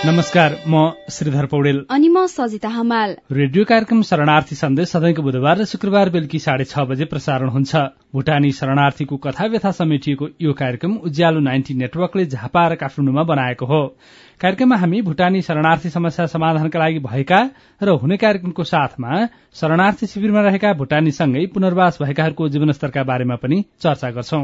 नमस्कार, म श्रीधर पौडेल अनि म सजिता हमाल। रेडियो कार्यक्रम शरणार्थी सन्देश सधैँको बुधबार र शुक्रबार बेलुकी 6:30 बजे प्रसारण हुन्छ। भुटानी शरणार्थीको कथा व्यथा समेटिएको यो कार्यक्रम उज्यालो 90 नेटवर्कले झापा र काठमाडौँमा बनाएको हो। कार्यक्रममा हामी भुटानी शरणार्थी समस्या समाधानका लागि भएका र हुने कार्यक्रमको साथमा शरणार्थी शिविरमा रहेका भुटानीसँगै पुनर्वास भएकाहरूको जीवनस्तरका बारेमा पनि चर्चा गर्छौं।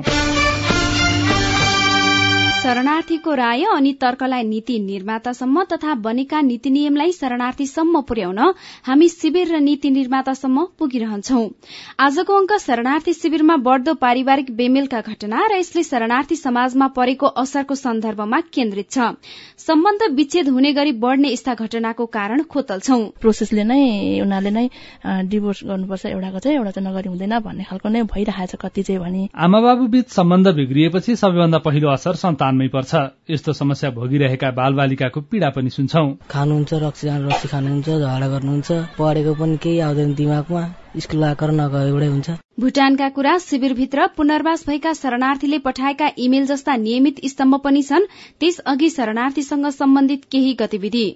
शरणार्थीको राय अनि तर्कलाई नीति निर्मातासम्म तथा बनेका नीति नियमलाई शरणार्थीसम्म पुर्याउन हामी शिविर र नीति निर्मातासम्म पुगिरहन्छौं। आजको अंक शरणार्थी शिविरमा बढ़दो पारिवारिक बेमेलका घटना र यसले शरणार्थी समाजमा परेको असरको सन्दर्भमा केन्द्रित छ। सम्बन्ध विच्छेद हुने गरी बढ़ने यस्ता घटनाको कारण खोतल्छौं। प्रोसेसले नै उनीहरूले नै डिभोर्स गर्नुपर्छ, एउटाको चाहिँ एउटा चाहिँ नगरी हुँदैन भन्ने खालको नै भइरहेछ कति चाहिँ भने। आमा बाबु बीच सम्बन्ध बिग्रिएपछि सबैभन्दा पहिलो असर सन्तानमै पर्छ। यस्तो समस्या भोगिरहेका बालबालिकाको पीड़ा पनि सुन्छौं। खानुहुन्छ, रक्सी खानुहुन्छ, झगडा गर्नुहुन्छ, पढेको पनि केही आउँदैन दिमागमा, स्कुल आकर नगएबाटै हुन्छ। भुटानका कुरा शिविरभित्र पुनर्वास भएका शरणार्थीले पठाएका इमेल जस्ता नियमित स्तम्भ पनि छन्। त्यसअघि शरणार्थीसँग सम्बन्धित केही गतिविधि।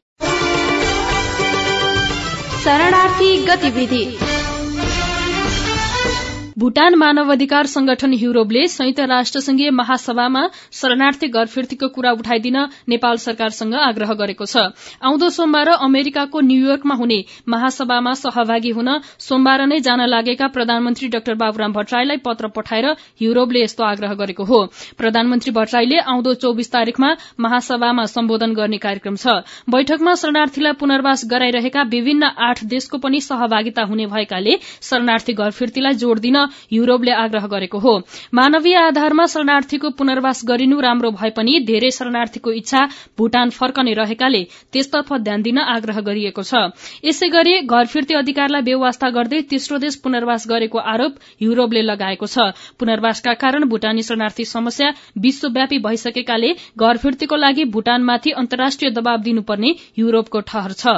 शरणार्थी गतिविधि। भुटान मानवाधिकार संगठन ह्युरोबले संयुक्त राष्ट्रसंघीय महासभामा शरणार्थी घर फिर्तीको कुरा उठाइदिन नेपाल सरकारसँग आग्रह गरेको छ। आउँदो सोमबार अमेरिकाको न्यूयोर्कमा हुने महासभामा सहभागी हुन सोमबार नै जान लागेका प्रधानमन्त्री डाक्टर बाबुराम भट्टराईलाई पत्र पठाएर ह्युरोबले यस्तो आग्रह गरेको हो। प्रधानमन्त्री भट्टराईले आउँदो 24 तारिखमा महासभामा सम्बोधन गर्ने कार्यक्रम छ। बैठकमा शरणार्थीलाई पुनर्वास गराइरहेका विभिन्न 8 देशको पनि सहभागिता हुने भएकाले शरणार्थी घर फिर्तीलाई जोड़ दिन यूरोपले आग्रह गरेको हो। मानवीय आधारमा शरणार्थीको पुनर्वास गरिनु राम्रो भए पनि धेरै शरणार्थीको इच्छा भुटान फर्कने रहेकाले त्यसतर्फ ध्यान दिन आग्रह गरिएको छ। यसैगरी घर फिर्ती अधिकारलाई बेवास्ता गर्दै तेस्रो देश पुनर्वास गरेको आरोप यूरोपले लगाएको छ। पुनर्वासका कारण भुटानी शरणार्थी समस्या विश्वव्यापी भइसकेकाले घर फिर्तीको लागि भुटानमाथि अन्तर्राष्ट्रिय दबाव दिनुपर्ने यूरोपको ठहर छ।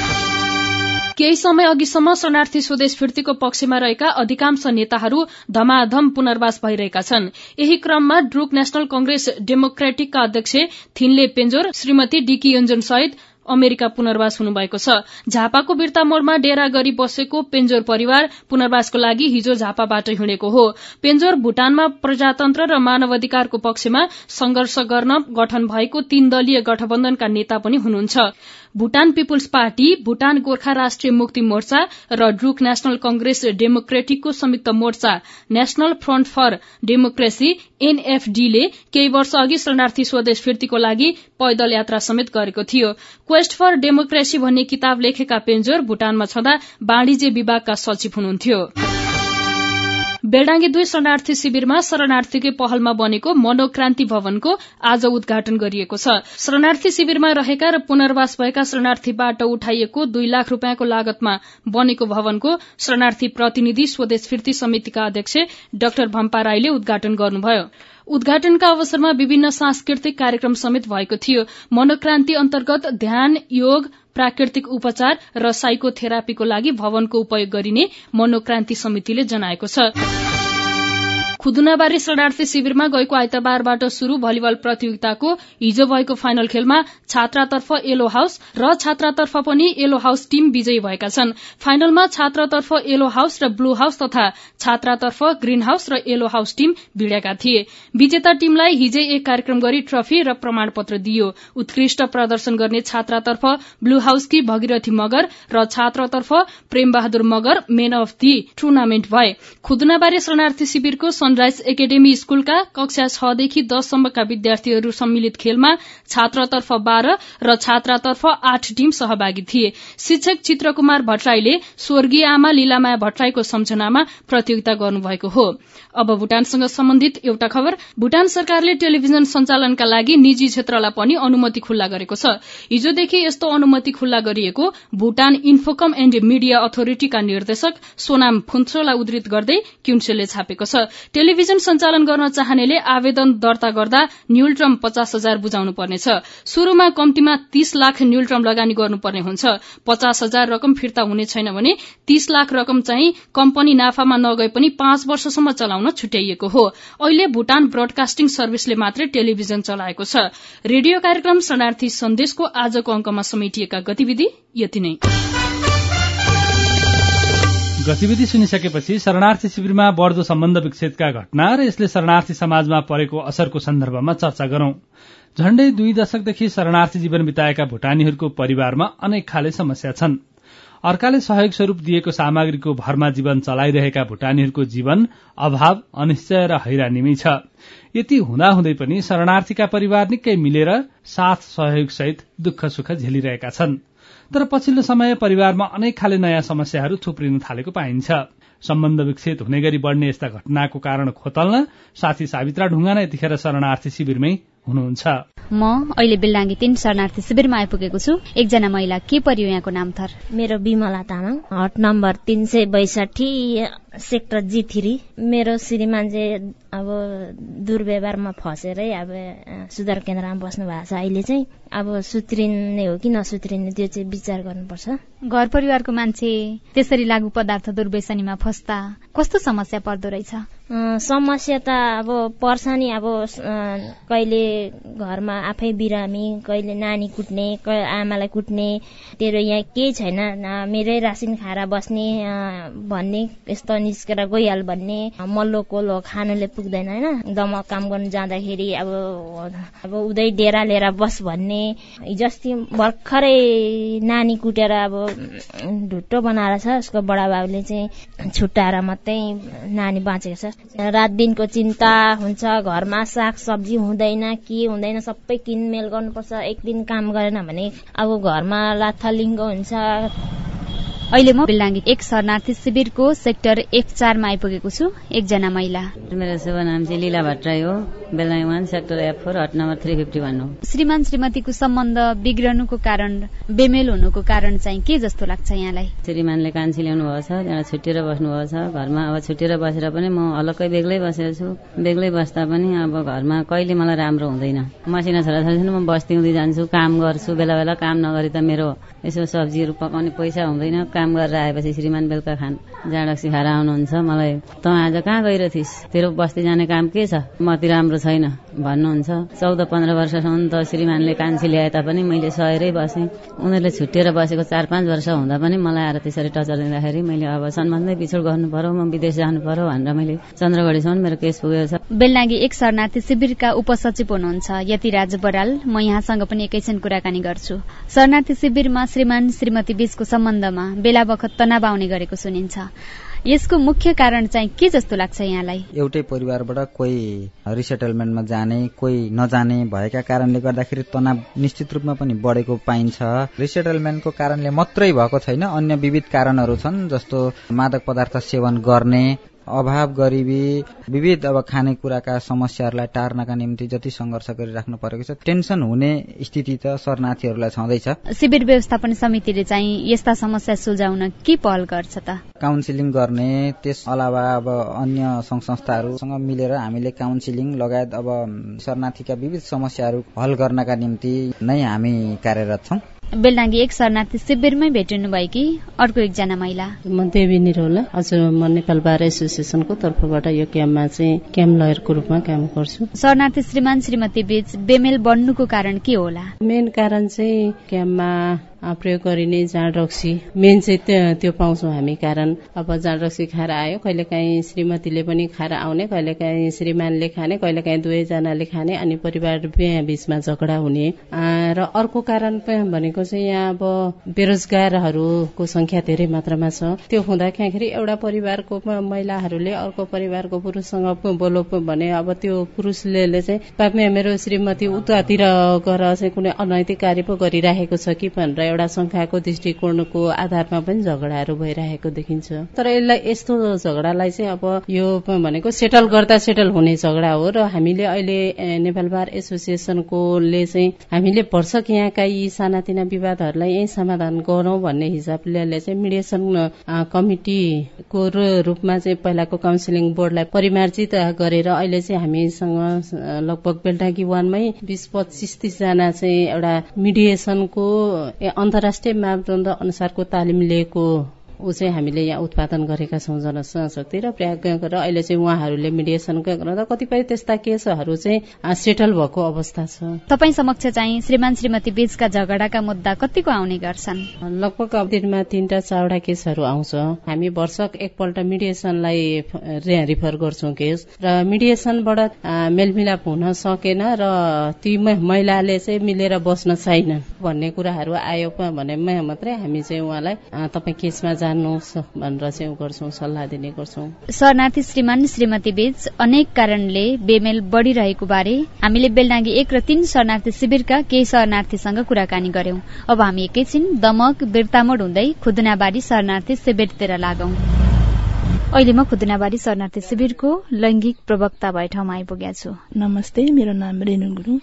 केही समय अघिसम्म शरणार्थी स्वदेश फिर्तीको पक्षमा रहेका अधिकांश नेताहरू धमाधम पुनर्वास भइरहेका छन्। यही क्रममा ड्रुक नेशनल कंग्रेस डेमोक्रेटिकका अध्यक्ष थिनले पेन्जोर, श्रीमती डिकी योन्जन सहित अमेरिका पुनर्वास हुनुभएको छ। झापाको बिर्ता मोडमा डेरा गरी बसेको पेन्जोर परिवार पुनर्वासको लागि हिजो झापाबाट हिँडेको हो। पेन्जोर भुटानमा प्रजातन्त्र र मानवाधिकारको पक्षमा संघर्ष गर्न गठन भएको 3 दलीय गठबन्धनका नेता पनि हुनुहुन्छ। भुटान पीपुल्स पार्टी, भुटान गोर्खा राष्ट्रिय मुक्ति मोर्चा र ड्रुक नेशनल कंग्रेस डेमोक्रेटिकको संयुक्त मोर्चा नेशनल फ्रन्ट फर डेमोक्रेसी एनएफडीले केही वर्ष अघि शरणार्थी स्वदेश फिर्तीको लागि पैदल यात्रा समेत गरेको थियो। क्वेस्ट फर डेमोक्रेसी भन्ने किताब लेखेका पेन्जोर भुटानमा छँदा वाणिज्य विभागका सचिव हुनुहुन्थ्यो। बेलडाङ्गी 2 शरणार्थी शिविरमा शरणार्थीकै पहलमा बनेको मनोक्रान्ति भवनको आज उद्घाटन गरिएको छ। शरणार्थी शिविरमा रहेका र पुनर्वास भएका शरणार्थीबाट उठाइएको 2 लाख रुपियाँको लागतमा बनेको भवनको शरणार्थी प्रतिनिधि स्वदेश फिर्ती समितिका अध्यक्ष डाक्टर भम्पा राईले उद्घाटन गर्नुभयो। उद्घाटनका अवसरमा विभिन्न सांस्कृतिक कार्यक्रम समेत भएको थियो। मनोक्रान्ति अन्तर्गत ध्यान, योग, प्राकृतिक उपचार र साइकोथेरापीको लागि भवनको उपयोग गरिने मनोक्रान्ति समितिले जनाएको छ। खुदुनाबारी शरणार्थी शिविरमा गएको आइतबारबाट शुरू भलिबल प्रतियोगिताको हिजो भएको फाइनल खेलमा छात्रातर्फ येलो हाउस र छात्रातर्फ पनि येलो हाउस टीम विजयी भएका छन्। फाइनलमा छात्रातर्फ येलो हाउस र ब्लू हाउस तथा छात्रातर्फ ग्रीन हाउस र येलो हाउस टीम भिडेका थिए। विजेता टीमलाई हिजै एक कार्यक्रम गरी ट्रफी र प्रमाणपत्र दिइयो। उत्कृष्ट प्रदर्शन गर्ने छात्रातर्फ ब्लू हाउसकी भगीरथी मगर र छात्रतर्फ Prembahadur Magar man of the tournament भए। खुदुनाबारी शरणार्थी शिविरको सनराइज एकाडेमी स्कूलका कक्षा 6 देखि 10 सम्मका विद्यार्थीहरू सम्मिलित खेलमा छात्रतर्फ 12 र छात्रातर्फ 8 टीम सहभागी थिए। शिक्षक चित्रकुमार भट्टराईले स्वर्गीय आमा लीलामाया भट्टराईको सम्झनामा प्रतियोगिता गर्नुभएको हो। अब भुटानसँग सम्बन्धित एउटा खबर। भुटान सरकारले टेलिभिजन सञ्चालनका लागि निजी क्षेत्रलाई पनि अनुमति खुल्ला गरेको छ। हिजोदेखि यस्तो अनुमति खुल्ला गरिएको भुटान इन्फोकम एण्ड मिडिया अथोरिटीका निर्देशक सोनाम फुन्चोलाई उद्धृत गर्दै क्युन्सेलले छापेको छ। टेलिभिजन सञ्चालन गर्न चाहनेले आवेदन दर्ता गर्दा न्यूनतम 50,000 बुझाउनु पर्नेछ। शुरूमा कम्तीमा 30 लाख न्यूनतम लगानी गर्नुपर्ने हुन्छ। 50,000 रकम फिर्ता हुने छैन भने 30 लाख रकम चाहिँ कम्पनी नाफामा नगए पनि 5 वर्षसम्म चलाउन छुट्याइएको हो। अहिले भूटान ब्रोडकास्टिङ सर्भिसले मात्रै टेलिभिजन चलाएको छ। रेडियो कार्यक्रम शरणार्थी सन्देशको आजको अंकमा समेटिएका गतिविधि यति नै। गतिविधि सुनिसकेपछि शरणार्थी शिविरमा बढ्दो सम्बन्ध विच्छेदका घटना र यसले शरणार्थी समाजमा परेको असरको सन्दर्भमा चर्चा गरौं। झण्डै 2 दशकदेखि शरणार्थी जीवन बिताएका भूटानीहरूको परिवारमा अनेक खाले समस्या छन्। अर्काले सहयोग स्वरूप दिएको सामग्रीको भरमा जीवन चलाइरहेका भूटानीहरूको जीवन अभाव, अनिश्चय र हैरानीमै छ। यति हुँदाहुँदै पनि शरणार्थीका परिवार निकै मिलेर साथ सहयोग सहित दुःख सुख झेलिरहेका छन्। तर पछिल्लो समय परिवारमा अनेक खाले नयाँ समस्याहरू थुप्रिन थालेको पाइन्छ। सम्बन्ध विच्छेद हुने गरी बढ्ने यस्ता घटनाको कारण खोतल्न साथी सावित्रा ढुङ्गाना यतिखेर शरणार्थी शिविरमै हुनुहुन्छ। म अहिले बेलडाङ्गी 3 शरणार्थी शिविरमा आइपुगेको छु। एकजना महिला, के पर्यो यहाँको नाम थर? मेरो Bimala Tamang, hut number 362 sector G3। मेरो श्रीमान चाहिँ अब दुर्व्यवहारमा फसेरै अब सुधार केन्द्रमा बस्नु भएको छ। अहिले चाहिँ अब सुत्रिने हो कि नसुत्रिने त्यो चाहिँ विचार गर्नुपर्छ। घर परिवारको मान्छे त्यसरी लागू पदार्थ दुर्व्यसनीमा फस्दा कस्तो समस्या पर्दो रहेछ? समस्या त अब पर्छ नि। अब कहिले घरमा आफै बिरामी, कहिले नानी कुट्ने, आमालाई कुट्ने, तेरो यहाँ केही छैन, मेरै रासिन खाएर बस्ने भन्ने, यस्तो निस्केर गइहाल भन्ने, मल्लो कोलो खानुले पुग्दैन होइन। दम काम गर्नु जाँदाखेरि अब उदै डेरा लिएर बस भन्ने। हिजोस्ति भर्खरै नानी कुटेर अब ढुट्टो बनाएर छ। उसको बडाबाबुले चाहिँ छुट्टाएर मात्रै नानी बाँचेको छ। रात दिनको चिन्ता हुन्छ। घरमा साग सब्जी हुँदैन, के हुँदैन, सबै किनमेल गर्नुपर्छ। एक दिन काम गरेन भने अब घरमा लाथालिङ्गो हुन्छ। अहिले म बेलडाङ्गी 1 शरणार्थी शिविरको सेक्टर F4 मा आइपुगेको छु। एकजना महिला, मेरो शुभ नाम चाहिँ लीला भट्टराई हो। Beldangi 1 sector F4 hot number 351 हो। श्रीमान श्रीमतीको सम्बन्ध बिग्रनुको कारण, बेमेल हुनुको कारण चाहिँ के जस्तो लाग्छ यहाँलाई? श्रीमानले कान्छी ल्याउनु भएको छ, त्यहाँ छुट्टिएर बस्नु भएको छ। घरमा अब छुट्टिएर बसेर पनि म अलग्गै बेग्लै बसेको छु। बेग्लै बस्दा पनि अब घरमा कहिले मलाई राम्रो हुँदैन। मसिना छोराछोरी म बस्ती हुँदै जान्छु, काम गर्छु। बेला बेला काम नगरी त मेरो यसो सब्जीहरू पकाउने पैसा हुँदैन। काम गरेर आएपछि श्रीमान बेलुका जाँडक्सी खाएर आउनुहुन्छ। मलाई त आज कहाँ गइरहेथिस, तेरो बस्ती जाने काम के छ, मति राम्रो छैन भन्नुहुन्छ। 14-15 वर्षसम्म त श्रीमानले कान्छी ल्याए तापनि मैले सहेरै बसेँ। उनीहरूले छुट्टिएर बसेको 4-5 वर्ष हुँदा पनि मलाई आएर त्यसरी टचर दिँदाखेरि मैले अब सम्बन्धै बिछोड गर्नु पर्यो, म विदेश जानु पर्यो भनेर मैले चन्द्रगढीसम्म मेरो केस पुगेको छ। बेलडाङ्गी 1 शरणार्थी शिविरका उपसचिव हुनुहुन्छ यतिराज बराल। म यहाँसँग पनि एकैछिन कुराकानी गर्छु। शरणार्थी शिविरमा श्रीमान श्रीमती बीचको सम्बन्धमा बेला बखत तनाव आउने गरेको सुनिन्छ। यसको मुख्य कारण चाहिँ के जस्तो लाग्छ यहाँलाई? एउटै परिवारबाट कोही रिसेटलमेन्टमा जाने, कोही नजाने भएका कारणले गर्दाखेरि तनाव निश्चित रूपमा पनि बढेको पाइन्छ। रिसेटलमेन्टको कारणले मात्रै भएको छैन, अन्य विविध कारणहरू छन्। जस्तो मादक पदार्थ सेवन गर्ने, अभाव, गरिबी, विविध अब खानेकुराका समस्याहरूलाई टार्नका निम्ति जति संघर्ष गरिराख्नु परेको छ। टेन्सन हुने स्थिति त शरणार्थीहरूलाई छँदैछ। शिविर व्यवस्थापन समितिले चाहिँ यस्ता समस्या सुल्झाउन के पहल गर्छ त? काउन्सिलिङ गर्ने, त्यस अलावा अब अन्य संघ संस्थाहरूसँग मिलेर हामीले काउन्सिलिङ लगायत अब शरणार्थीका विविध समस्याहरू हल गर्नका निम्ति नै हामी कार्यरत छौं। बेलडाङ्गी 1 शरणार्थी शिविरमै भेटिनु भयो कि अर्को एकजना महिला? म देवी निरौला। हजुर, म नेपाल बार एसोसिएसनको तर्फबाट यो क्याम्पमा चाहिँ क्याम्प लयरको रूपमा काम गर्छु। शरणार्थी श्रीमान श्रीमती बीच बेमेल बढ्नुको कारण के होला? मेन कारण चाहिँ क्याम्पमा प्रयोग गरिने जाँड रक्सी मेन चाहिँ त्यो पाउँछौँ हामी। कारण अब जाँड रक्सी खाएर आयो, कहिलेकाहीँ श्रीमतीले पनि खाएर आउने, कहिलेकाहीँ श्रीमानले खाने, कहिलेकाहीँ दुवैजनाले खाने, अनि परिवार बीचमा झगडा हुने। र अर्को कारण भनेको चाहिँ यहाँ अब बेरोजगारहरूको संख्या धेरै मात्रामा छ। त्यो हुँदाखेरि एउटा परिवारको महिलाहरूले अर्को परिवारको पुरुषसँग बोलो भने अब त्यो पुरुषले चाहिँ मेरो श्रीमती उतातिर गएर चाहिँ कुनै अनैतिक कार्य पो गरिराखेको छ कि भनेर एउटा संख्याको दृष्टिकोणको आधारमा पनि झगडाहरू भइरहेको देखिन्छ। तर यसलाई यस्तो झगडालाई चाहिँ अब यो भनेको सेटल गर्दा सेटल हुने झगडा हो र हामीले अहिले नेपाल बार एसोसिएसनकोले चाहिँ हामीले भर्सक यहाँका यी सानातिना विवादहरूलाई यही समाधान गरौं भन्ने हिसाबले चाहिँ मिडिएसन कमिटिको रूपमा चाहिँ पहिलाको काउन्सिलिङ बोर्डलाई परिमार्जित गरेर अहिले चाहिँ हामीसँग लगभग बेलटाकी 1 मै 20-25-30 जना चाहिँ एउटा मिडिएसनको अन्तर्राष्ट्रिय मापदण्ड अनुसारको तालिम लिएको ऊ चाहिँ हामीले यहाँ उत्पादन गरेका छौं जनशक्ति र प्रयोग गरेर अहिले चाहिँ उहाँहरूले मिडिएसन गर्दा कतिपय त्यस्ता केसहरू चाहिँ सेटल भएको अवस्था छ। तपाईँ समक्ष चाहिँ श्रीमान श्रीमती बीचका झगडाका मुद्दा कतिको आउने गर्छन्? लगभग अब दिनमा 3-4 केसहरू आउँछ। हामी वर्षक एकपल्ट मिडिएसनलाई रिफर गर्छौं केस र मिडिएसनबाट मेलमिलाप हुन सकेन र ती महिलाले चाहिँ मिलेर बस्न छैनन् भन्ने कुराहरू आयो भने मात्रै हामी चाहिँ उहाँलाई तपाईँ केसमा जान्नुहोस् भनेर चाहिँ गर्छौं, सल्लाह दिने गर्छौं। शरणार्थी श्रीमान श्रीमती बीच अनेक कारणले बेमेल बढ़िरहेको बारे हामीले बेलडाङ्गी 1 र 3 शरणार्थी शिविरका केही शरणार्थीसँग कुराकानी गर्यौं। अब हामी एकैछिन दमक बिर्तामोड हुँदै खुदुनाबारी शरणार्थी शिविरतिर लागौं। अहिले म खुदुनाबारी शरणार्थी शिविरको लैंगिक प्रवक्ता भए ठाउँमा आइपुगेको छु। नमस्ते, मेरो नाम रेणु गुरुङ,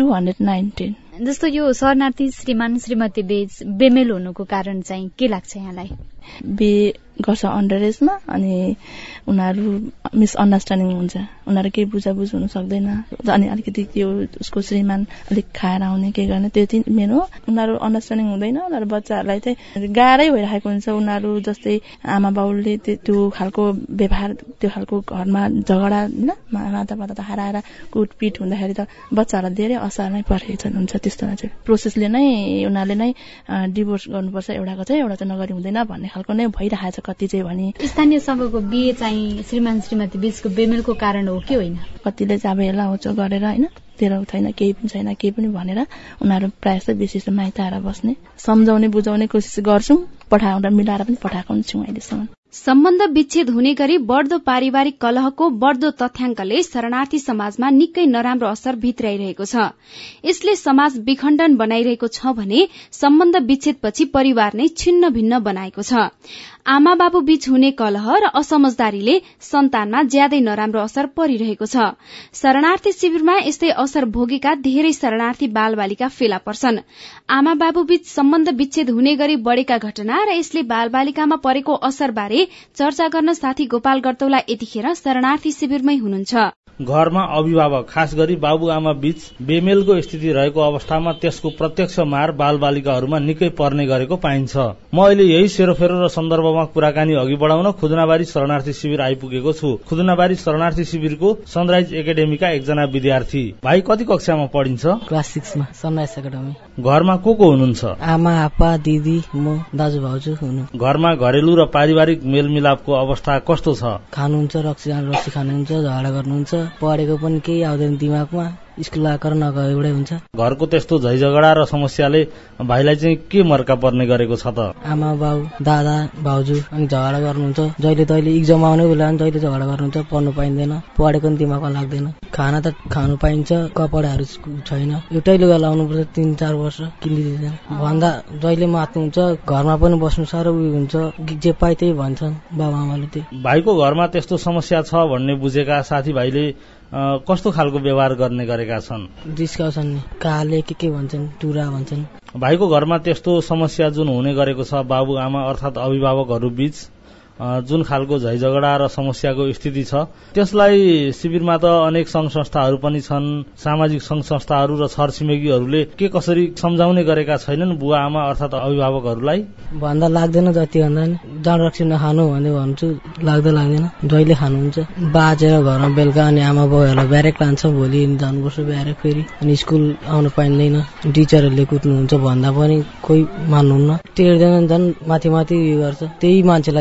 E219। जस्तो यो शरणार्थी श्रीमान श्रीमती बीच बेमेल हुनुको कारण चाहिँ के लाग्छ यहाँलाई? बे गर्छ अन्डर एजमा अनि उनीहरू मिसअन्डरस्ट्यान्डिङ हुन्छ, उनीहरू केही बुझाबुझ हुन सक्दैन अनि अलिकति त्यो उसको श्रीमान अलिक खाएर आउने के गर्ने त्यो चाहिँ मेन हो। उनीहरू अन्डरस्ट्यान्डिङ हुँदैन, उनीहरू बच्चाहरूलाई चाहिँ गाह्रै भइरहेको हुन्छ। उनीहरू जस्तै आमा बाउले त्यो खालको व्यवहार त्यो खालको घरमा झगडा होइन माता हराएर कुटपिट हुँदाखेरि त बच्चाहरूलाई धेरै असर नै परेको हुन्छ। त्यस्तोमा चाहिँ प्रोसेसले नै उनीहरूले नै डिभोर्स गर्नुपर्छ, एउटाको चाहिँ एउटा चाहिँ नगरी हुँदैन भन्ने खालको नै भइरहेछ कति चाहिँ भने। स्थानीय सभाको बिहे चाहिँ श्रीमान श्रीमती बीचको बेमेलको कारण हो कि होइन? कतिले चाहिँ अब हेला होचो गरेर होइन तेरो छैन केही पनि छैन केही पनि भनेर उनीहरू प्रायः जस्तो बेसी जस्तो माइत आएर बस्ने सम्झाउने बुझाउने कोसिस गर्छौं, पठाएर मिलाएर पनि पठाएको छौं अहिलेसम्म। सम्बन्ध विच्छेद हुने गरी बढ्दो पारिवारिक कलहको बढ्दो तथ्याङ्कले शरणार्थी समाजमा निकै नराम्रो असर भित्राइरहेको छ। यसले समाज विखण्डन बनाइरहेको छ भने सम्बन्ध विच्छेदपछि परिवार नै छिन्न भिन्न बनाएको छ। आमा बाबु बीच हुने कलह र असमझदारीले सन्तानमा ज्यादै नराम्रो असर परिरहेको छ। शरणार्थी शिविरमा यस्तै असर भोगेका धेरै शरणार्थी बालबालिका फेला पर्छन्। आमा बाबु बीच सम्बन्ध विच्छेद हुने गरी बढ़ेका घटना र यसले बालबालिकामा परेको असरबारे चर्चा गर्न साथी गोपाल गर्तौला यतिखेर शरणार्थी शिविरमै हुनुहुन्छ। घरमा अभिभावक खास गरी बाबुआमा बीच बेमेलको स्थिति रहेको अवस्थामा त्यसको प्रत्यक्ष मार बालबालिकाहरूमा निकै पर्ने गरेको पाइन्छ। म अहिले यही सेरोफेरो र सन्दर्भमा कुराकानी अघि बढाउन खुदुनाबारी शरणार्थी शिविर आइपुगेको छु। खुदुनाबारी शरणार्थी शिविरको सनराइज एकाडेमीका एकजना विद्यार्थी। भाइ कति कक्षामा पढिन्छ? क्लास 6 मा सनराइज एकाडेमी। घरमा को हुनुहुन्छ? आमा आप्पा दिदी म दाजु भाउजू हुनु। घरमा घरेलु र पारिवारिक मेलमिलापको अवस्था कस्तो छ? खानुहुन्छ रक्सी खानुहुन्छ, झगडा गर्नुहुन्छ, पढेको पनि केही आउँदैन दिमागमा, स्कुल आकर नगए एउटै हुन्छ। घरको त्यस्तो झैझगडा र समस्याले भाइलाई चाहिँ के मर्का पर्ने गरेको छ त? आमा बाउ दादा भाउजू अनि झगडा गर्नुहुन्छ, जहिले तहिले इक्जाम आउने बेला जहिले झगडा गर्नुहुन्छ, पढ्नु पाइँदैन, पढेको पनि दिमागमा लाग्दैन, खाना त खानु पाइन्छ, कपडाहरू छैन, एउटै लुगा लाउनु पर्छ 3-4 वर्ष किनिदिँदैन भन्दा जहिले मात्नुहुन्छ, घरमा पनि बस्नु साह्रो उयो हुन्छ, जे पाइ त्यही भन्छन् बाबा आमाले। त्यही भाइको घरमा त्यस्तो समस्या छ भन्ने बुझेका साथीभाइले कस्तो खालको व्यवहार गर्ने गरेका छन्? जिस्काउँछन् नि, काले के भन्छन्, टुरा भन्छन्। भाइको घरमा त्यस्तो समस्या जुन हुने गरेको छ बाबु आमा अर्थात अभिभावकहरू बीच जुन खालको झैझगडा र समस्याको स्थिति छ त्यसलाई शिविरमा त अनेक संघ संस्थाहरू पनि छन्, सामाजिक संघ संस्थाहरू र छरछिमेकीहरूले के कसरी सम्झाउने गरेका छैनन् बुवा आमा अर्थात अभिभावकहरूलाई? भन्दा लाग्दैन, जति भन्दा नि जाँड रक्सी नखानु भन्ने भन्छु, लाग्दैन, जहिले खानुहुन्छ, बाजेर घरमा बेलुका अनि आमा बाउहरूलाई ब्यारेक लान्छ, भोलि जानुपर्छ ब्यारेक फेरि, अनि स्कुल आउनु पाइँदैन, टिचरहरूले कुट्नुहुन्छ भन्दा पनि कोही मान्नुहुन्न, टेर्दैन, झन् माथि उयो गर्छ। त्यही मान्छेलाई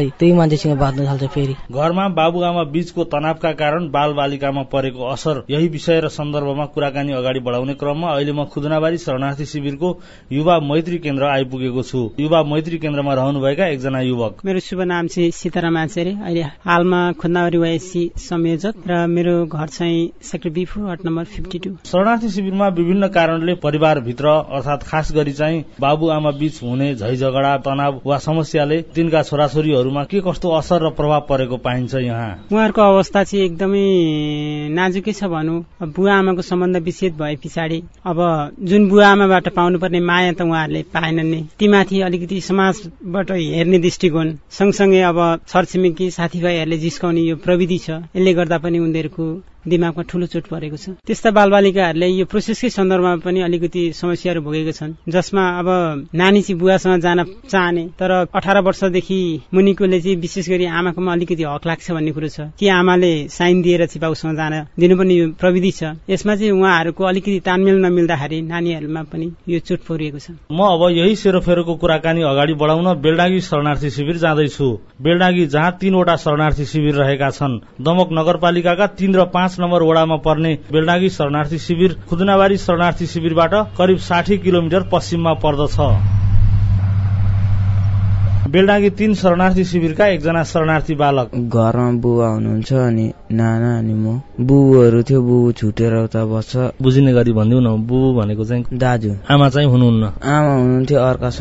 मान्छेसँग बाँध्न थाल्छ। फेरि घरमा बाबुआमा बीचको तनावका कारण बाल बालिकामा परेको असर, यही विषय र सन्दर्भमा कुराकानी अगाडि बढाउने क्रममा अहिले म खुदुनाबारी शरणार्थी शिविरको युवा मैत्री केन्द्र आइपुगेको छु। युवा मैत्री केन्द्रमा रहनुभएका एकजना युवक। मेरो शुभ नाम चाहिँ सीताराम आचार्य, अहिले हालमा खुदुनाबारी वाइसी संयोजक र मेरो घर चाहिँ सेक्टर B4 वार्ड नम्बर 52। शरणार्थी शिविरमा विभिन्न कारणले परिवारभित्र अर्थात खास गरी चाहिँ बाबुआमा बीच हुने झै झगडा, तनाव वा समस्याले तिनका छोराछोरीहरूमा के कस्तो असर र प्रभाव परेको पाइन्छ? यहाँ उहाँहरूको अवस्था चाहिँ एकदमै नाजुकै छ भनौँ। बुवा आमाको सम्बन्ध विच्छेद भए पछाडि अब जुन बुवा आमाबाट पाउनुपर्ने माया त उहाँहरूले पाएनन् नै। तीमाथि अलिकति समाजबाट हेर्ने दृष्टिकोण सँगसँगै अब छरछिमेकी साथीभाइहरूले जिस्काउने यो प्रविधि छ, यसले गर्दा पनि उनीहरूको दिमागमा ठूलो चोट परेको छ। त्यस्ता बालबालिकाहरूले यो प्रोसेसकै सन्दर्भमा पनि अलिकति समस्याहरू भोगेको छन्, जसमा अब नानी चाहिँ बुवासँग जान चाहने तर 18 वर्षदेखि मुनिकोले चाहिँ विशेष गरी आमाकोमा अलिकति हक लाग्छ भन्ने कुरो छ कि आमाले साइन दिएर चाहिँ बाबुसँग जान दिनुपर्ने यो प्रविधि छ। यसमा चाहिँ उहाँहरूको अलिकति तालमेल नमिल्दाखेरि नानीहरूमा पनि यो चोट पुगेको छ। म अब यही सेरोफेरोको कुराकानी अगाडि बढाउन बेलडाँगी शरणार्थी शिविर जाँदैछु। बेलडाँगी जहाँ 3 वटा शरणार्थी शिविर रहेका छन्। दमक नगरपालिकाका 3 र 5 नम्बर वडामा पर्ने बेलडाँगी शरणार्थी शिविर खुदुनाबारी शरणार्थी शिविरबाट करिब 60 किलोमिटर पश्चिममा पर्दछ। बेलडाँगी 3 शरणार्थी शिविरका एकजना शरणार्थी बालक। घरमा बुबा हुनुहुन्छ अनि नाना अनि म। बुबुहरू थियो, बुबु छुटेर उता बस्छ। बुझिने गरी भनिदिउ न, बुबु भनेको चाहिँ दाजु। आमा चाहिँ हुनुहुन्न? आमा हुनुहुन्थ्यो,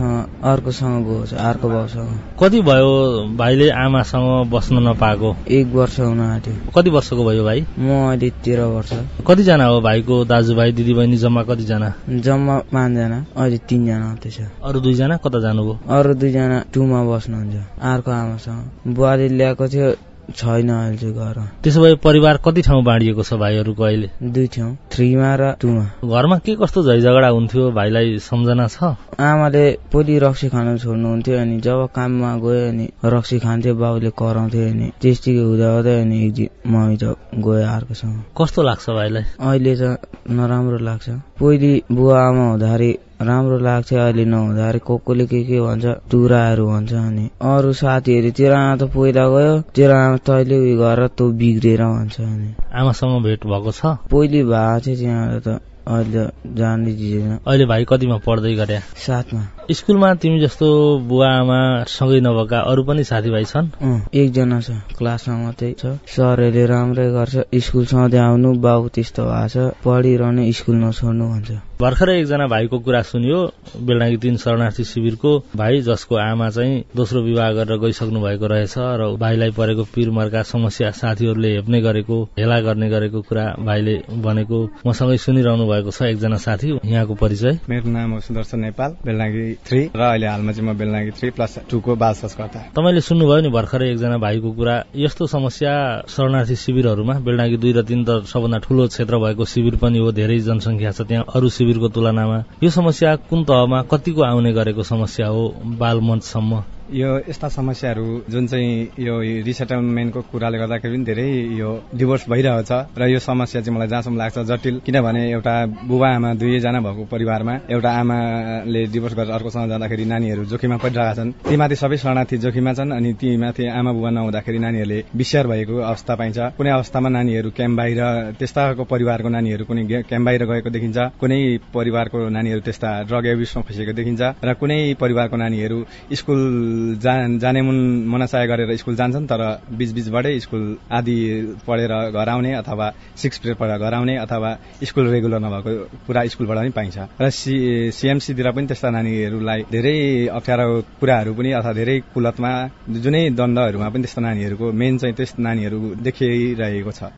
अर्कोसँग गएको छ, अर्को बाउसँग। कति भयो भाइले आमासँग बस्न नपाएको? 1 वर्ष हुन आँट्यो। कति वर्षको भयो भाइ? म अहिले 13 वर्ष। कतिजना हो भाइको दाजुभाइ दिदीबहिनी जम्मा कतिजना? जम्मा 5 जना, अहिले 3 जना आउँदैछ। अरू 2 जना कता जानुभयो? अरू 2 जना 2 मा बस्नुहुन्छ, अर्को आमासँग। बुवाले ल्याएको थियो, छैन अहिले चाहिँ घरमा। त्यसो भए परिवार कति ठाउँ बाँडिएको छ भाइहरूको अहिले? 2 ठाउँ, 3 मा र 2 मा। घरमा के कस्तो झैझगडा हुन्थ्यो भाइलाई सम्झना छ? आमाले पोली रक्सी खान छोड्नुहुन्थ्यो अनि जब काममा गयो अनि रक्सी खान्थ्यो, बाबुले कराउँथ्यो अनि त्यस्तिकै हुँदा हुँदै अनि मम्मी त गयो अर्कोसँग। कस्तो लाग्छ भाइलाई? अहिले त नराम्रो लाग्छ। पहिले बुवा आमा हुँदाखेरि राम्रो लाग्थ्यो, अहिले नहुँदाखेरि कोले के भन्छ, टुराहरू भन्छ अनि अरू साथीहरू तेरो आमा त पहिला गयो, तेरो आमा तैँले उयो गरेर तँ बिग्रेर भन्छ। अनि आमासँग भेट भएको छ? पहिले भएको थियो त्यहाँ त, अहिले जान्दै दिँदैन। अहिले भाइ कतिमा पढ्दै गरे? 7 मा। स्कुलमा तिमी जस्तो बुवा आमा सँगै नभएका अरू पनि साथीभाइ छन्? 1 जना छ, क्लासमा मात्रै छ। सरहरूले राम्रै गर्छ, स्कुल सधैँ आउनु, बाबु त्यस्तो भएको छ, पढिरहनु, स्कुल नछोड्नु भन्छ। भर्खरै एकजना भाइको कुरा सुनियो, बेलडाँगी 3 शरणार्थी शिविरको भाइ जसको आमा चाहिँ दोस्रो विवाह गरेर गइसक्नु भएको रहेछ र भाइलाई परेको पिरमर्का समस्या साथीहरूले हेप्ने गरेको, हेला गर्ने गरेको कुरा भाइले भनेको मसँगै सुनिरहनु भएको छ। एकजना साथी, यहाँको परिचय? मेरो नाम हो सुदर्शन नेपाल, बेलडाँगी 3 र अहिले हालमा चाहिँ म बेलडाँगी 3+2 को बाल संस्कर्ता। तपाईले सुन्नुभयो नि भर्खरै एकजना भाइको कुरा। यस्तो समस्या शरणार्थी शिविरहरूमा, बेलडाँगी 2 र 3 त सबभन्दा ठूलो क्षेत्र भएको शिविर पनि हो, धेरै जनसंख्या छ त्यहाँ अरू शिविरको तुलनामा। यो समस्या कुन तहमा कतिको आउने गरेको समस्या हो बाल मञ्चसम्म? यो यस्ता समस्याहरू जुन चाहिँ यो रिसेटलमेन्टको कुराले गर्दाखेरि पनि धेरै यो डिभोर्स भइरहेको छ र यो समस्या चाहिँ मलाई जहाँसम्म लाग्छ जटिल। किनभने एउटा बुबा आमा 2 जना भएको परिवारमा एउटा आमाले डिभोर्स गरेर अर्कोसँग जाँदाखेरि नानीहरू जोखिममा परिरहेका छन्। तीमाथि सबै शरणार्थी जोखिममा छन् अनि तीमाथि आमा बुबा नहुँदाखेरि नानीहरूले विषार भएको अवस्था पाइन्छ। कुनै अवस्थामा नानीहरू क्याम्प बाहिर, त्यस्ताको परिवारको नानीहरू कुनै क्याम्प बाहिर गएको देखिन्छ, कुनै परिवारको नानीहरू त्यस्ता ड्रग एब्युजमा फँसेको देखिन्छ र कुनै परिवारको नानीहरू स्कुल जाने मनसाय गरेर स्कुल जान्छन् तर बीचबाटै स्कुल आदि पढेर घर आउने अथवा 6 पिरियड पढेर घर आउने अथवा स्कुल रेगुलर नभएको कुरा स्कुलबाट पनि पाइन्छ। र सीएमसीतिर पनि त्यस्ता नानीहरूलाई धेरै अप्ठ्यारो कुराहरू पनि अथवा धेरै कुलतमा जुनै दण्डहरूमा पनि त्यस्ता नानीहरूको मेन चाहिँ त्यस नानीहरू देखिरहेको छ।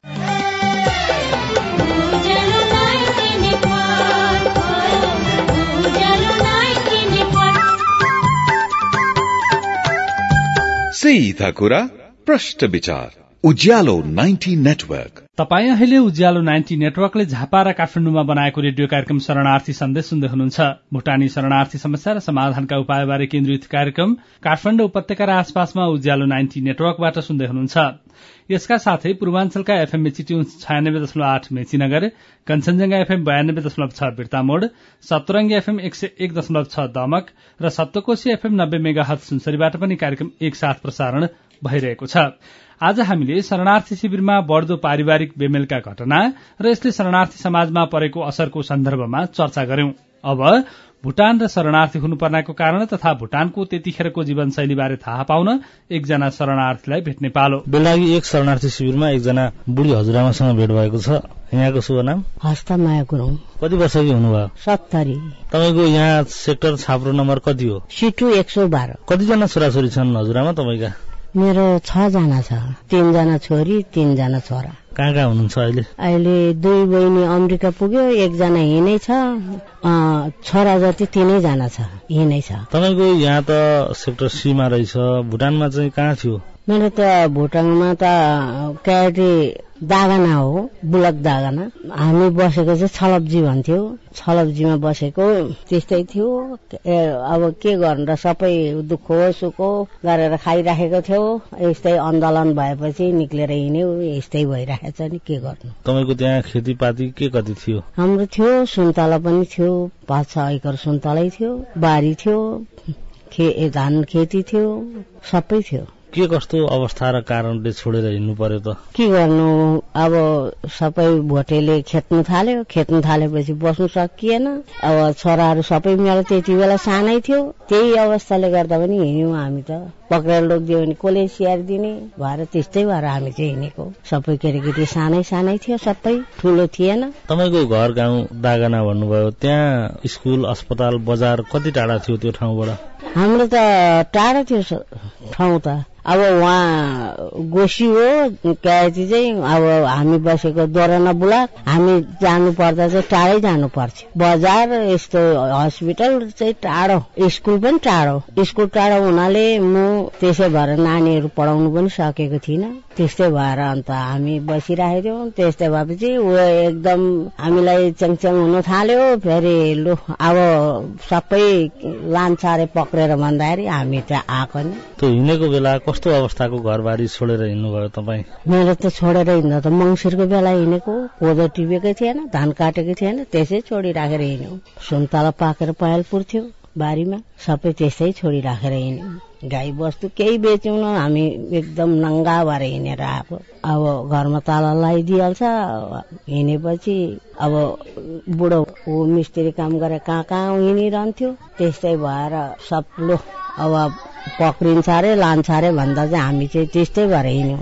सीधा कुरा, प्रश्न विचार, उज्यालो 90 नेटवर्क। तपाईँ अहिले उज्यालो 90 नेटवर्कले झापा र काठमाडौँमा बनाएको रेडियो कार्यक्रम शरणार्थी सन्देश सुन्दै हुनुहुन्छ। भुटानी शरणार्थी समस्या र समाधानका उपायबारे केन्द्रित कार्यक्रम काठमाडौँ उपत्यका र आसपासमा उज्यालो 90 नेटवर्कबाट सुन्दै हुनुहुन्छ। यसका साथै पूर्वाञ्चलका FM Mechi tunes 96.8 Mechinagar, Kanchanjangha FM 92.6 Birtamod, Saptarangi FM 101.6 Damak र सप्तकोशी एफएम 90 मेगाहर्ज सुनसरीबाट पनि कार्यक्रम एकसाथ प्रसारण भइरहेको छ। आज हामीले शरणार्थी शिविरमा बढ्दो पारिवारिक बेमेलका घटना र यसले शरणार्थी समाजमा परेको असरको सन्दर्भमा चर्चा गर्यौं। अब भुटान र शरणार्थी हुनुपर्नेको कारण तथा भुटानको त्यतिखेरको जीवनशैलीबारे थाहा पाउन एकजना शरणार्थीलाई भेट्ने पालो। बेलागी एक शरणार्थी शिविरमा एकजना बुढी हजुरआमासँग भेट भएको छ। यहाँको शुभ नाम? हस्तमाया गुरुङ। कति वर्षकी हुनुभयो? 70। तपाईको यहाँ सेक्टर छाप्रो नम्बर कति हो? सिटु 112। कतिजना छोराछोरी छन् हजुरआमा तपाईका? मेरो 6 जना छ। 3 जना छोरी, 3 जना छोरा। कहाँ कहाँ हुनुहुन्छ अहिले? अहिले 2 बहिनी अमेरिका पुग्यो, 1 जना हिँडै छ, छोरा जति 3 जना छ, हिँडै छ। तपाईको यहाँ त सेक्टर सी मा रहेछ, भुटानमा चाहिँ कहाँ थियो? मेरो त भुटानमा त क्याटी दागना हो, बुलक दागना। हामी बसेको चाहिँ छलब्जी भन्थ्यो। छलब्जीमा बसेको त्यस्तै थियो। अब के गर्नु र सबै दुःख सुख गरेर खाइराखेको थियो। यस्तै आन्दोलन भएपछि निक्लेर हिँड्यो, यस्तै भइराखेछ नि, के गर्नु। तपाईको त्यहाँ खेतीपाती के कति थियो? हाम्रो थियो, सुन्तला पनि थियो, 5-6 एकर सुन्तलै थियो, बारी थियो, धान खेती थियो, सबै थियो। के कस्तो अवस्था र कारणले छोडेर हिँड्नु पर्यो त? के गर्नु, अब सबै भोटेले खेत्नु थालेपछि बस्नु सकिएन। अब छोराहरू सबै मेरो त्यति बेला सानै थियो, त्यही अवस्थाले गर्दा पनि हिँड्यौं हामी त। पक्रेर लोगिदियो भने कसले स्याहार दिने भएर त्यस्तै भएर हामी चाहिँ हिँडेको। सबै केटाकेटी सानै थियो, सबै ठुलो थिएन। तपाईको घर गाउँ दागना भन्नुभयो, त्यहाँ स्कुल अस्पताल बजार कति टाढा थियो त्यो ठाउँबाट? हाम्रो त टाढा थियो ठाउँ त। अब वहाँ गोसी हो क्याची चाहिँ, अब हामी बसेको दोरना बुलाक, हामी जानु पर्दा चाहिँ टाढै जानु पर्थ्यो। बजार यस्तो हस्पिटल चाहिँ टाढो, स्कुल पनि टाढो। स्कुल टाढो हुनाले म त्यसै भएर नानीहरू पढाउनु पनि सकेको थिइनँ। त्यस्तै भएर अन्त हामी बसिरहेको थियौँ। त्यस्तै भएपछि एकदम हामीलाई चङचङ हुन थाल्यो। फेरि लु अब सबै लान्छारे पक्रेर भन्दाखेरि हामी त आएको नि। त्यो हिँडेको बेला कस्तो अवस्थाको घरबारी छोडेर हिँड्नुभयो तपाईँ? मेरो त छोडेर हिँड्दा त मङ्सिरको बेला हिँडेको, कोदो टिपेकै थिएन, धान काटेकै थिएन, त्यसै छोडिराखेर हिँड्यौँ। सुन्तला पाकेर पहेल पुर्थ्यो बारीमा, सबै त्यस्तै छोडिराखेर हिँड्यौँ। गाई बस्तु केही बेच्यौँ न, हामी एकदम नङ्गा भएर हिँडेर आएको। अब घरमा ताला लगाइदिइहाल्छ। हिँडेपछि अब बुढो मिस्त्री काम गरेर कहाँ हिँडिरहन्थ्यो। त्यस्तै भएर सब लो अब पक्रिन्छ अरे लान्छ अरे भन्दा चाहिँ हामी चाहिँ त्यस्तै भएर हिँड्यौँ।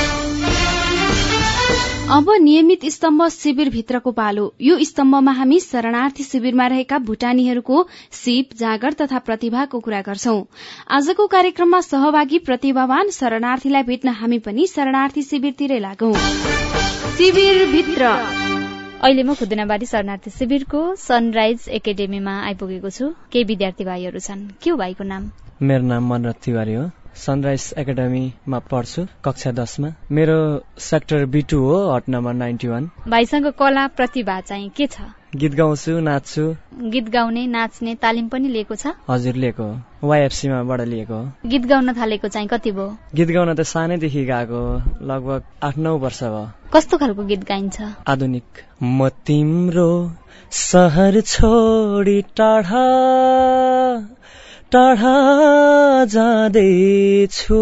अब नियमित स्तम्भ शिविर भित्रको पालो। यो स्तम्भमा हामी शरणार्थी शिविरमा रहेका भुटानीहरूको सिप, जागर तथा प्रतिभाको कुरा गर्छौं। आजको कार्यक्रममा सहभागी प्रतिभावान शरणार्थीलाई भेट्न हामी पनि शरणार्थी शिविरतिरै लागौं। शिविर भित्र अहिले म खुदुनाबारी शरणार्थी शिविरको सनराइज एकाडेमीमा आइपुगेको छु। केही विद्यार्थी भाइहरू छन्। के हो भाइको नाम? मेरो नाम मनरथ तिवारी हो। सनराइज एकाडेमीमा पढ्छु, कक्षा 10 मा। मेरो सेक्टर B2 हो, हट नम्बर 91। भाइसँग कला प्रतिभा चाहिँ के छ? गीत गाउँछु, नाच्छु। गीत गाउने नाच्ने तालिम पनि लिएको छ? हजुर, लिएको हो। YFC बाट लिएको हो। गीत गाउन थालेको चाहिँ कति भयो? गीत गाउन त सानैदेखि गाएको, लगभग 8-9 वर्ष भयो। कस्तो खालको गीत गाइन्छ? आधुनिक। म तिम्रो शहर छोडी टाढा जाँदैछु,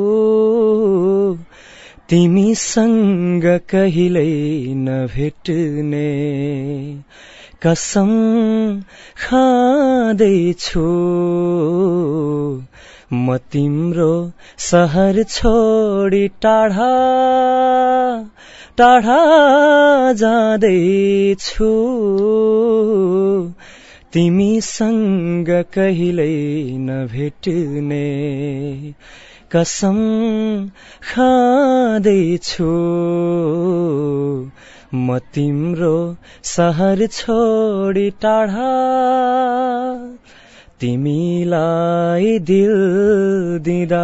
तिमीसँग कहिल्यै नभेट्ने कसम खाँदैछु। म तिम्रो शहर छोडी टाढा जाँदैछु, तिमीसँग कहिल्यै नभेट्ने कसम खाँदैछु। म तिम्रो शहर छोडी टाढा, तिमीलाई दिल दिँदा,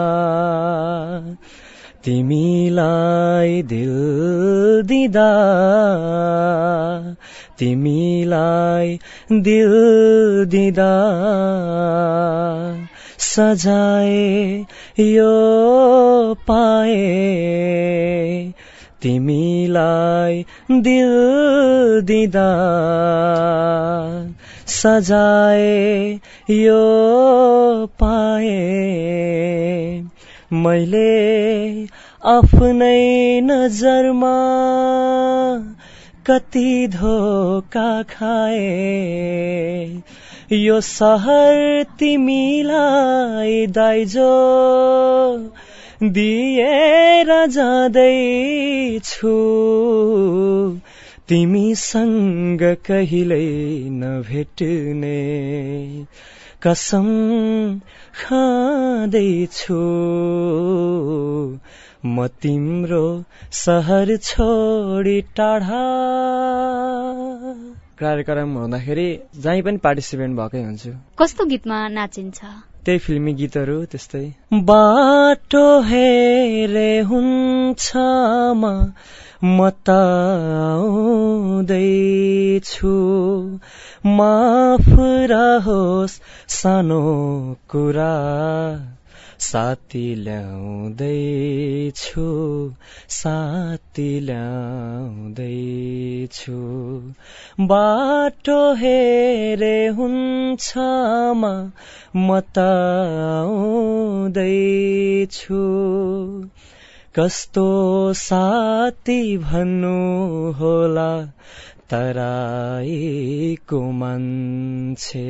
तिमीलाई दिल दिँदा, तिमीलाई दिल दिँदा सजाए यो पाए, तिमीलाई दिल दिँदा सजाए यो पाए, मैले आफ्नै नजरमा कति धोका खाए यो सहर तिमीलाई दाइजो दिएर जाँदैछु तिमीसँग कहिल्यै नभेट्ने कसम खाँदैछु म तिम्रो सहर छोडी टाढा। कार्यक्रम हुँदाखेरि जहीँ पनि पार्टिसिपेट भएकै हुन्छु। कस्तो गीतमा नाचिन्छ? त्यही फिल्मी गीतहरू त्यस्तै। बाटो हेरे हुन्छ म त आउँदैछु माफ रहोस् सानो कुरा साथी ल्याउँदैछु साथी ल्याउँदैछु बाटो हेरे हुन्छ म त आउँदैछु कस्तो साथी भन्नु होला तराईको मान्छे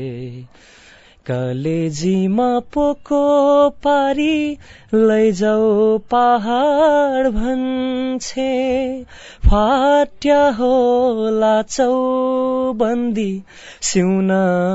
कलेजीमा पोको पारी लैजाऊ पहाड भन्छे फाट्या होला चौबन्दी सिउन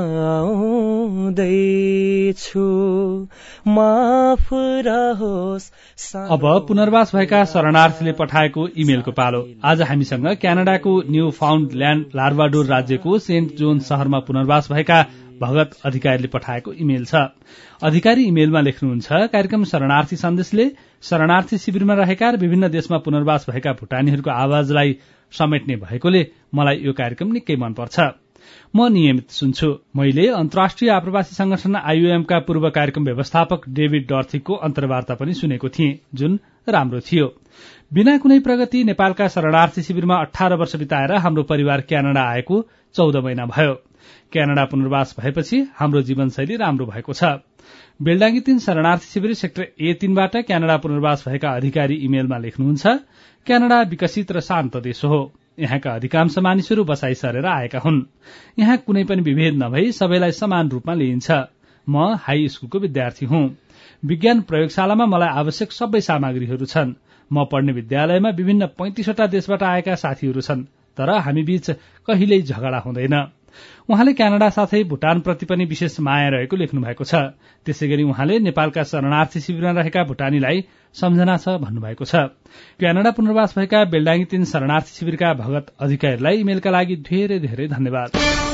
आउँदैछु माफ रहोस्। अब पुनर्वास भएका शरणार्थीले पठाएको इमेलको पालो। आज हामीसँग क्यानाडाको न्यू फाउन्डल्याण्ड लार्बाडोर राज्यको सेन्ट जोन शहरमा पुनर्वास भएका भगत अधिकारीले पठाएको इमेल छ। अधिकारी इमेलमा लेख्नुहुन्छ, कार्यक्रम शरणार्थी सन्देशले शरणार्थी शिविरमा रहेका र विभिन्न देशमा पुनर्वास भएका भुटानीहरूको आवाजलाई समेट्ने भएकोले मलाई यो कार्यक्रम निकै मनपर्छ। म नियमित सुन्छु। मैले अन्तर्राष्ट्रिय आप्रवासी संगठन IOM का पूर्व कार्यक्रम व्यवस्थापक डेभिड डर्थीको अन्तर्वार्ता पनि सुनेको थिएँ, जुन राम्रो थियो। बिना कुनै प्रगति नेपालका शरणार्थी शिविरमा 18 वर्ष बिताएर हाम्रो परिवार क्यानाडा आएको 14 महिना भयो। क्यानाडा पुनर्वास भएपछि हाम्रो जीवनशैली राम्रो भएको छ। बेलडाङ्गी 3 शरणार्थी शिविर सेक्टर A3बाट क्यानाडा पुनर्वास भएका अधिकारी इमेलमा लेख्नुहुन्छ, क्यानाडा विकसित र शान्त देश हो। यहाँका अधिकांश मानिसहरू बसाई सरेर आएका हुन्। यहाँ कुनै पनि विभेद नभई सबैलाई समान रूपमा लिइन्छ। म हाई स्कूलको विद्यार्थी हुँ। विज्ञान प्रयोगशालामा मलाई आवश्यक सबै सामग्रीहरू छन्। म पढ्ने विद्यालयमा विभिन्न 35वटा देशबाट आएका साथीहरू छन्, तर हामी बीच कहिल्यै झगडा हुँदैन। उहाँले क्यानाडा साथै भुटानप्रति पनि विशेष माया रहेको लेख्नु भएको छ। त्यसैगरी उहाँले नेपालका शरणार्थी शिविरमा रहेका भुटानीलाई सम्झना छ भन्नुभएको छ। क्यानाडा पुनर्वास भएका बेलडाङ्गी 3 शरणार्थी शिविरका भगत अधिकारीलाई इमेलका लागि धेरै धेरै धन्यवाद।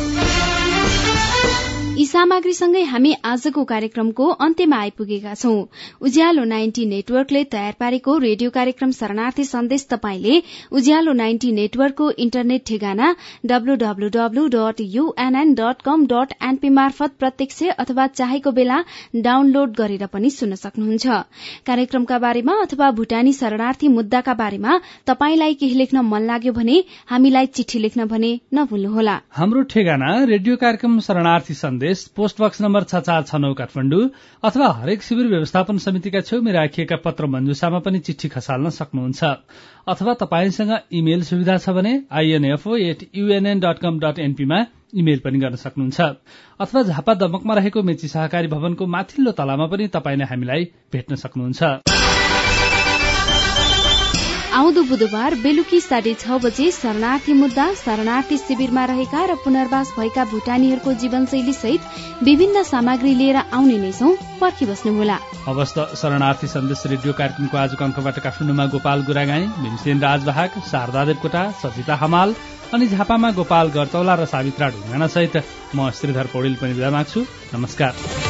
यी सामग्रीसँगै हामी आजको कार्यक्रमको अन्त्यमा आइपुगेका छौं। उज्यालो 90 नेटवर्कले तयार पारेको रेडियो कार्यक्रम शरणार्थी सन्देश तपाईंले उज्यालो 90 नेटवर्कको इन्टरनेट ठेगाना www.unn.com.np मार्फत प्रत्यक्ष अथवा चाहेको बेला डाउनलोड गरेर पनि सुन्न सक्नुहुन्छ। कार्यक्रमका बारेमा अथवा भुटानी शरणार्थी मुद्दाका बारेमा तपाईंलाई केही लेख्न मन लाग्यो भने हामीलाई चिठी लेख्न भने नभुल्नुहोला। हाम्रो ठेगाना रेडियो कार्यक्रम शरणार्थी सन्देश, पोस्ट बक्स नम्बर 6469 काठमाडौँ, अथवा हरेक शिविर व्यवस्थापन समितिका छेउमा राखिएका पत्र मञ्जुसामा पनि चिठी खसाल्न सक्नुहुन्छ। अथवा तपाईंसँग इमेल सुविधा छ भने info@unn.com.np मा इमेल पनि गर्न सक्नुहुन्छ। अथवा झापा दमकमा रहेको मेची सहकारी भवनको माथिल्लो तलामा पनि तपाईले हामीलाई भेट्न सक्नुहुन्छ। आउँदो बुधबार बेलुकी 6:30 बजे शरणार्थी मुद्दा, शरणार्थी शिविरमा रहेका र पुनर्वास भएका भुटानीहरूको जीवनशैली सहित विभिन्न सामग्री लिएर आउने नै छौं, पर्खिबस्नुहोला। अवस्थ शरणार्थी सन्देश रेडियो कार्यक्रमको आजको अङ्कबाट काठमाडौँमा गोपाल गुरागाई, भीमसेन राजभाग, शारदा देवकोटा, सजिता हमाल अनि झापामा गोपाल गर्तौला र सावित्रा ढुङ्गाना सहित म श्रीधर पौडेल पनि विदा माग्छु। नमस्कार।